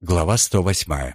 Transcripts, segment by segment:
Глава 108.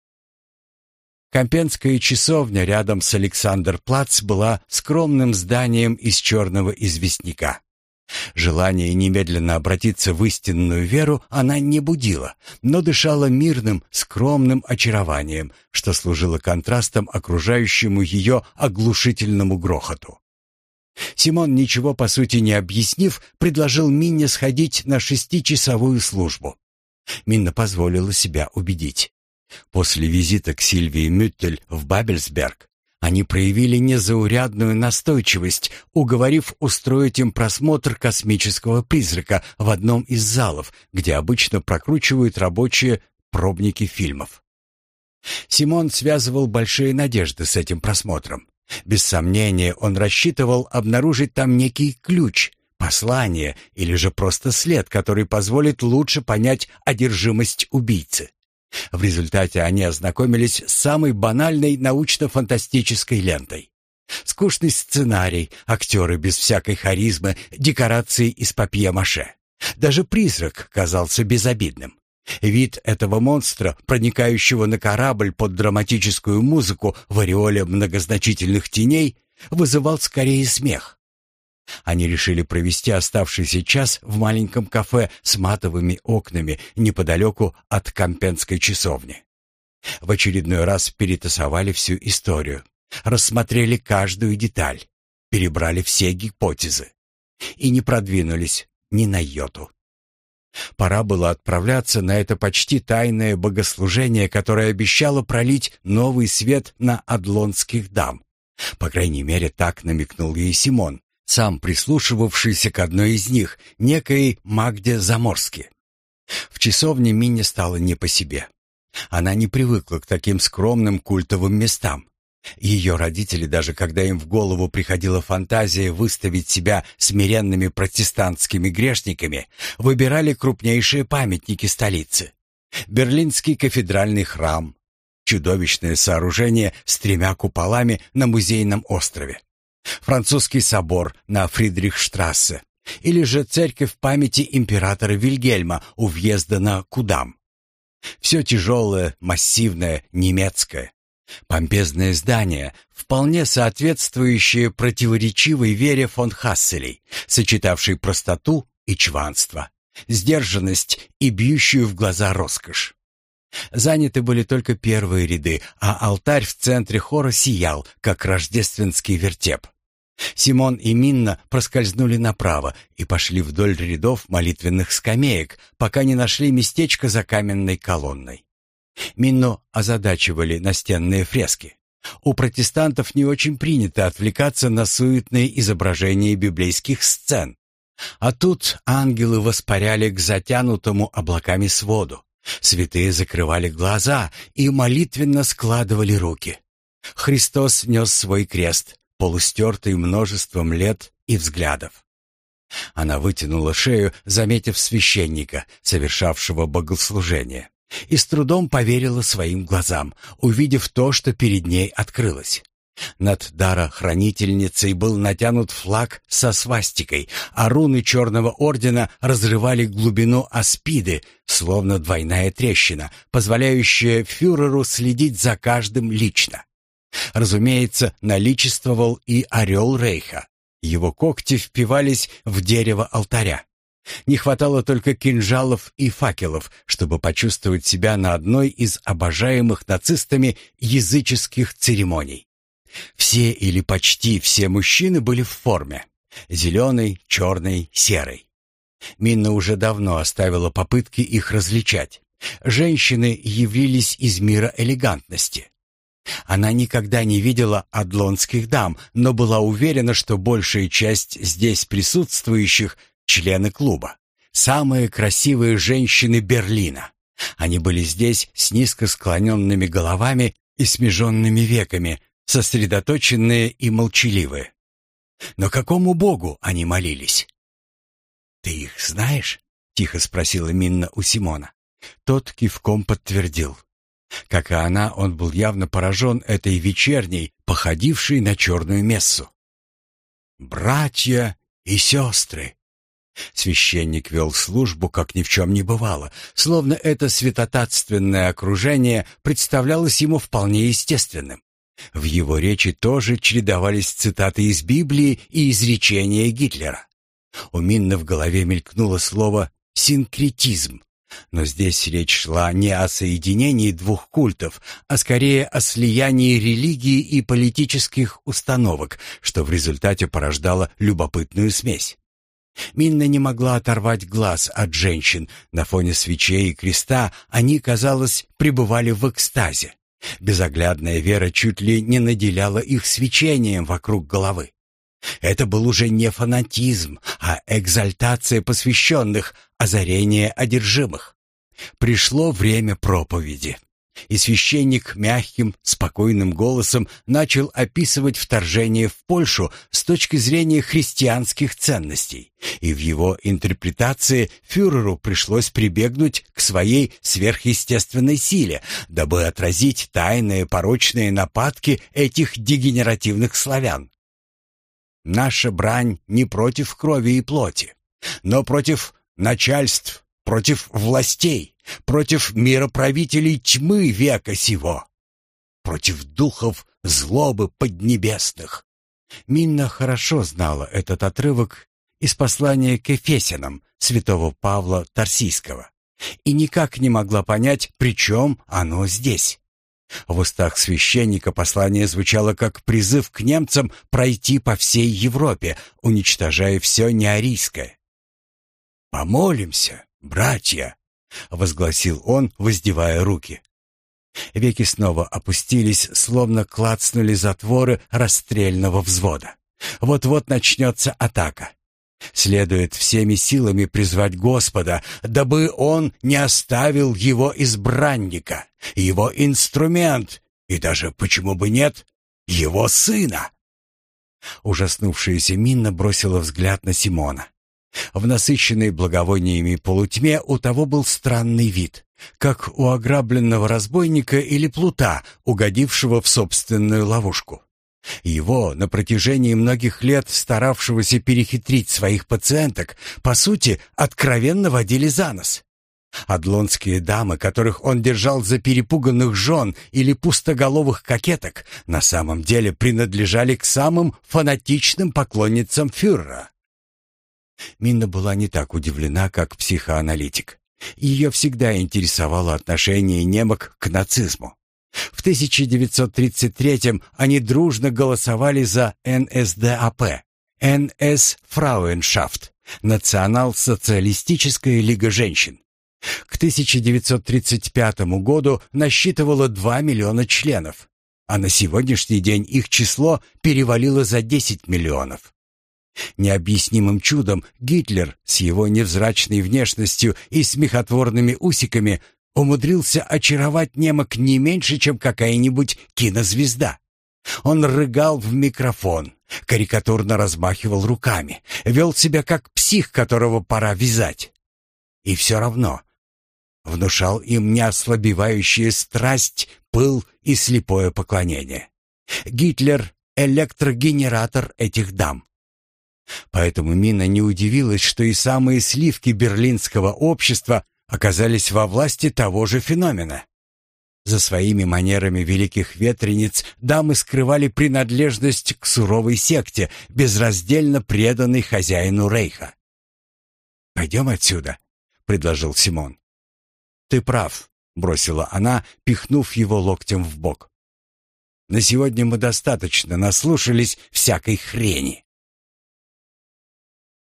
Кампенская часовня рядом с Александр-Плац была скромным зданием из черного известняка. Желание немедленно обратиться в истинную веру она не будила, но дышала мирным, скромным очарованием, что служило контрастом окружающему ее оглушительному грохоту. Симон, ничего по сути не объяснив, предложил Минне сходить на 6-часовую службу. Минна позволила себя убедить. После визита к Сильвии Мюттель в Бабельсберг они проявили незаурядную настойчивость, уговорив устроить им просмотр «Космического призрака» в одном из залов, где обычно прокручивают рабочие пробники фильмов. Симон связывал большие надежды с этим просмотром. Без сомнения, он рассчитывал обнаружить там некий ключ, послание или же просто след, который позволит лучше понять одержимость убийцы. В результате они ознакомились с самой банальной научно-фантастической лентой. Скучный сценарий, актеры без всякой харизмы, декорации из папье-маше. Даже призрак казался безобидным. Вид этого монстра, проникающего на корабль под драматическую музыку в ореоле многозначительных теней, вызывал скорее смех. Они решили провести оставшийся час в маленьком кафе с матовыми окнами неподалеку от Кампенской часовни. В очередной раз перетасовали всю историю, рассмотрели каждую деталь, перебрали все гипотезы и не продвинулись ни на йоту. Пора было отправляться на это почти тайное богослужение, которое обещало пролить новый свет на адлонских дам. По крайней мере, так намекнул ей Симон, сам прислушивавшийся к одной из них, некой Магде Заморски. В часовне Минне стало не по себе. Она не привыкла к таким скромным культовым местам. Ее родители, даже когда им в голову приходила фантазия выставить себя смиренными протестантскими грешниками, выбирали крупнейшие памятники столицы. Берлинский кафедральный храм, чудовищное сооружение с 3 куполами на Музейном острове, Французский собор на Фридрихштрассе или же церковь памяти императора Вильгельма у въезда на Кудам. Все тяжелое, массивное, немецкое. Помпезное здание, вполне соответствующее противоречивой вере фон Хасселей, сочетавшей простоту и чванство, сдержанность и бьющую в глаза роскошь. Заняты были только первые ряды, а алтарь в центре хора сиял, как рождественский вертеп. Симон и Минна проскользнули направо и пошли вдоль рядов молитвенных скамеек, пока не нашли местечко за каменной колонной. Минну озадачивали настенные фрески. У протестантов не очень принято отвлекаться на суетные изображения библейских сцен. А тут ангелы воспаряли к затянутому облаками своду. Святые закрывали глаза и молитвенно складывали руки. Христос нес свой крест, полустертый множеством лет и взглядов. Она вытянула шею, заметив священника, совершавшего богослужение, и с трудом поверила своим глазам, увидев то, что перед ней открылось. Над дарохранительницей был натянут флаг со свастикой, а руны Черного Ордена разрывали глубину аспиды, словно двойная трещина, позволяющая фюреру следить за каждым лично. Разумеется, наличествовал и орел Рейха. Его когти впивались в дерево алтаря. Не хватало только кинжалов и факелов, чтобы почувствовать себя на одной из обожаемых нацистами языческих церемоний. Все или почти все мужчины были в форме: зеленой, черной, серой. Минна уже давно оставила попытки их различать. Женщины явились из мира элегантности. Она никогда не видела адлонских дам, но была уверена, что большая часть здесь присутствующих — члены клуба. Самые красивые женщины Берлина. Они были здесь с низко склоненными головами и смеженными веками, сосредоточенные и молчаливые. Но какому богу они молились? «Ты их знаешь?» — тихо спросила Минна у Симона. Тот кивком подтвердил. Как и она, он был явно поражен этой вечерней, походившей на черную мессу. «Братья и сестры, Священник вел службу, как ни в чем не бывало, словно это святотатственное окружение представлялось ему вполне естественным. В его речи тоже чередовались цитаты из Библии и изречения Гитлера. У Минна в голове мелькнуло слово «синкретизм». Но здесь речь шла не о соединении двух культов, а скорее о слиянии религии и политических установок, что в результате порождало любопытную смесь. Минна не могла оторвать глаз от женщин. На фоне свечей и креста они, казалось, пребывали в экстазе. Безоглядная вера чуть ли не наделяла их свечением вокруг головы. Это был уже не фанатизм, а экзальтация посвященных, озарение одержимых. Пришло время проповеди. И священник мягким, спокойным голосом начал описывать вторжение в Польшу с точки зрения христианских ценностей. И в его интерпретации фюреру пришлось прибегнуть к своей сверхъестественной силе, дабы отразить тайные порочные нападки этих дегенеративных славян. Наша брань не против крови и плоти, но против начальств, против властей, против мироправителей тьмы века сего, против духов злобы поднебесных. Минна хорошо знала этот отрывок из послания к Ефесянам святого Павла Тарсийского и никак не могла понять, при чем оно здесь. В устах священника послание звучало как призыв к немцам пройти по всей Европе, уничтожая все неарийское. «Помолимся, братья!» — возгласил он, воздевая руки. Веки снова опустились, словно клацнули затворы расстрельного взвода. Вот-вот начнется атака. Следует всеми силами призвать Господа, дабы Он не оставил Его избранника, Его инструмент и даже, почему бы нет, Его сына. Ужаснувшаяся Минна бросила взгляд на Симона. В насыщенной благовониями полутьме у того был странный вид, как у ограбленного разбойника или плута, угодившего в собственную ловушку. Его, на протяжении многих лет старавшегося перехитрить своих пациенток, по сути, откровенно водили за нос. Адлонские дамы, которых он держал за перепуганных жен или пустоголовых кокеток, на самом деле принадлежали к самым фанатичным поклонницам фюрера. Минна была не так удивлена, как психоаналитик. Ее всегда интересовало отношение немок к нацизму. В 1933-м они дружно голосовали за НСДАП, НС-Фрауеншафт, Национал-социалистическая лига женщин. К 1935 году насчитывало 2 миллиона членов, а на сегодняшний день их число перевалило за 10 миллионов. Необъяснимым чудом Гитлер с его невзрачной внешностью и смехотворными усиками умудрился очаровать немок не меньше, чем какая-нибудь кинозвезда. Он рыгал в микрофон, карикатурно размахивал руками, вел себя как псих, которого пора вязать. И все равно внушал им неослабевающая страсть, пыл и слепое поклонение. Гитлер — электрогенератор этих дам. Поэтому Минна не удивилась, что и самые сливки берлинского общества оказались во власти того же феномена. За своими манерами великих ветрениц дамы скрывали принадлежность к суровой секте, безраздельно преданной хозяину Рейха. «Пойдем отсюда», — предложил Симон. «Ты прав», — бросила она, пихнув его локтем в бок. «На сегодня мы достаточно наслушались всякой хрени».